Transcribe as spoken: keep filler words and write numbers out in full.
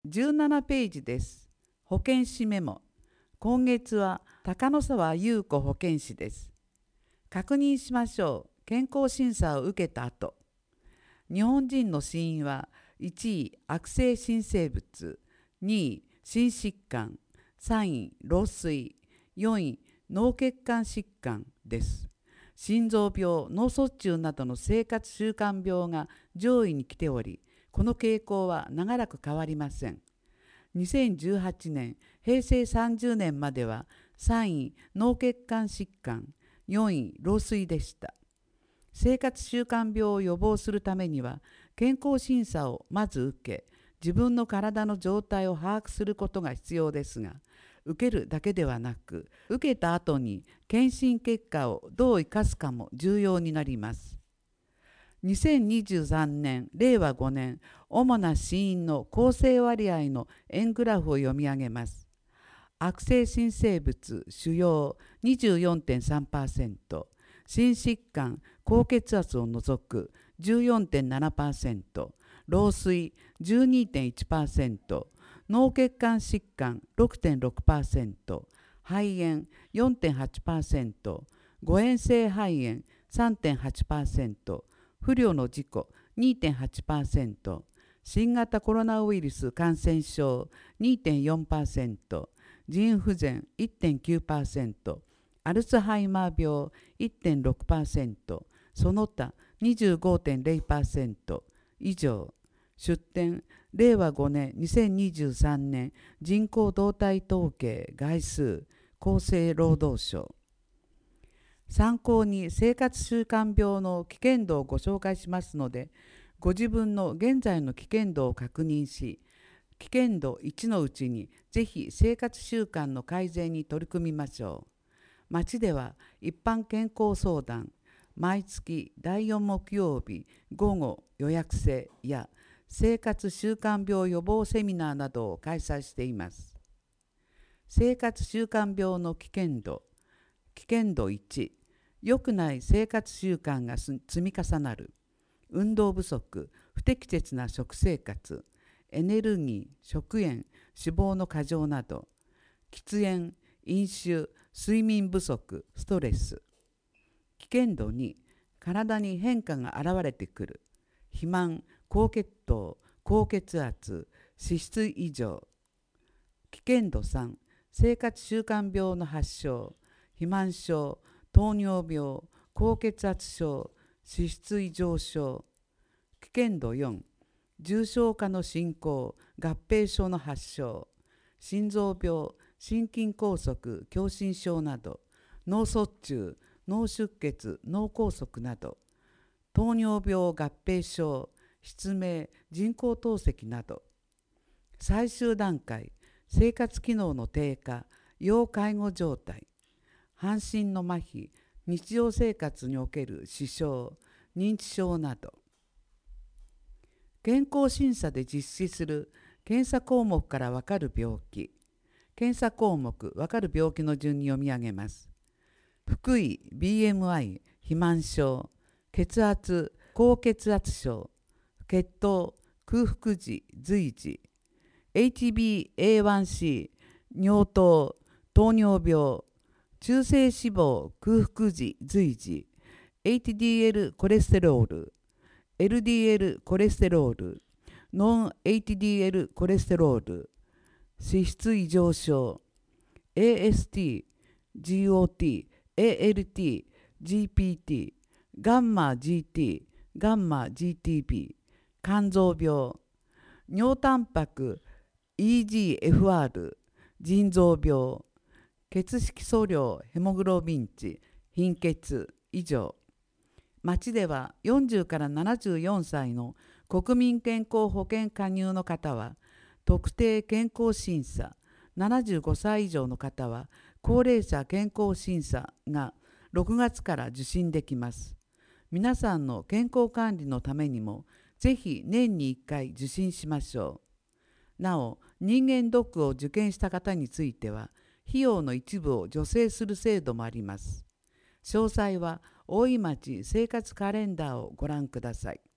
じゅうななページです。保健師メモ。今月は高野沢優子保健師です。確認しましょう。健康審査を受けた後。日本人の死因はいちい悪性新生物、にい心疾患、さんい老衰、よんい脳血管疾患です。心臓病、脳卒中などの生活習慣病が上位に来ており、この傾向は長らく変わりません。にせんじゅうはちねん、へいせいさんじゅうねんまではさんい脳血管疾患、よんい老衰でした。生活習慣病を予防するためには、健康診査をまず受け、自分の体の状態を把握することが必要ですが、受けるだけではなく、受けた後に検診結果をどう生かすかも重要になります。にせんにじゅうさんねん、れいわごねん、主な死因の構成割合の円グラフを読み上げます。悪性新生物、腫瘍 にじゅうよんてんさんパーセント、心疾患、高血圧を除く じゅうよんてんななパーセント、老衰 じゅうにてんいちパーセント、脳血管疾患 ろくてんろくパーセント、肺炎 よんてんはちパーセント、誤嚥性肺炎 さんてんはちパーセント、不慮の事故 にてんはちパーセント、新型コロナウイルス感染症 にてんよんパーセント、腎不全 いってんきゅうパーセント、アルツハイマー病 いってんろくパーセント、その他 にじゅうごてんれいパーセント 以上。出典れいわごねんにせんにじゅうさんねん人口動態統計概数厚生労働省。参考に生活習慣病の危険度をご紹介しますので、ご自分の現在の危険度を確認し、危険度いちのうちにぜひ生活習慣の改善に取り組みましょう。町では一般健康相談、毎月だいよん木曜日午後予約制や生活習慣病予防セミナーなどを開催しています。生活習慣病の危険度。危険度いち、良くない生活習慣が積み重なる。運動不足、不適切な食生活、エネルギー、食塩、脂肪の過剰など、喫煙、飲酒、睡眠不足、ストレス。危険度に、体に変化が現れてくる。肥満、高血糖、高血圧、脂質異常。危険度さん、生活習慣病の発症、肥満症、糖尿病、高血圧症、脂質異常症。危険度よん、重症化の進行、合併症の発症、心臓病、心筋梗塞、狭心症など、脳卒中、脳出血、脳梗塞など、糖尿病合併症、失明、人工透析など。最終段階、生活機能の低下、要介護状態、半身の麻痺、日常生活における支障、認知症など。健康審査で実施する検査項目からわかる病気。検査項目、わかる病気の順に読み上げます。腹囲、ビーエムアイ、肥満症、血圧、高血圧症、血糖、空腹時、随時、エイチビーエーワンシー、尿糖、糖尿病、中性脂肪、空腹時、随時、エイチディーエル コレステロール、エルディーエル コレステロール、ノン エイチディーエル コレステロール、脂質異常症、エーエスティー、ジーオーティー、エーエルティー、ジーピーティー、ガンマ ジーティー、ガンマ ジーティービー、肝臓病、尿タンパク イージーエフアール、腎臓病、血色素量ヘモグロビン値、貧血、以上。町ではよんじゅうからななじゅうよんさいの国民健康保険加入の方は特定健康審査、ななじゅうごさい以上の方は高齢者健康審査がろくがつから受診できます。皆さんの健康管理のためにもぜひ年にいっかい受診しましょう。なお、人間ドックを受験した方については費用の一部を助成する制度もあります。詳細は大井町生活カレンダーをご覧ください。